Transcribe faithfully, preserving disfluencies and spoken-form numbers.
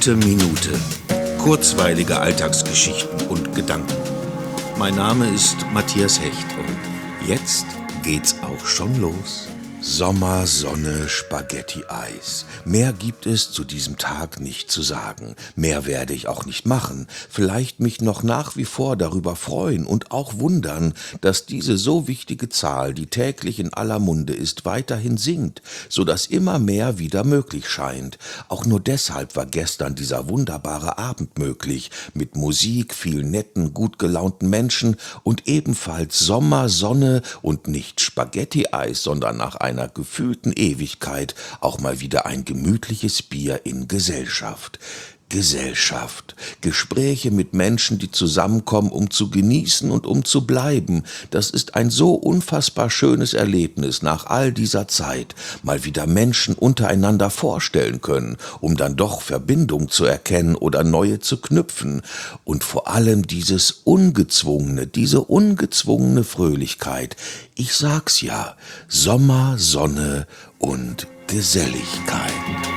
Gute Minute. Kurzweilige Alltagsgeschichten und Gedanken. Mein Name ist Matthias Hecht und jetzt geht's auch schon los. Sommer, Sonne, Spaghetti, Eis. Mehr gibt es zu diesem Tag nicht zu sagen. Mehr werde ich auch nicht machen. Vielleicht mich noch nach wie vor darüber freuen und auch wundern, dass diese so wichtige Zahl, die täglich in aller Munde ist, weiterhin sinkt, so dass immer mehr wieder möglich scheint. Auch nur deshalb war gestern dieser wunderbare Abend möglich, mit Musik, vielen netten, gut gelaunten Menschen und ebenfalls Sommer, Sonne und nicht Spaghetti-Eis, sondern nach einer gefühlten Ewigkeit auch mal wieder ein gemütliches Bier in Gesellschaft. Gesellschaft, Gespräche mit Menschen, die zusammenkommen, um zu genießen und um zu bleiben. Das ist ein so unfassbar schönes Erlebnis nach all dieser Zeit, mal wieder Menschen untereinander vorstellen können, um dann doch Verbindung zu erkennen oder neue zu knüpfen. Und vor allem dieses ungezwungene, diese ungezwungene Fröhlichkeit. Ich sag's ja, Sommer, Sonne und Geselligkeit.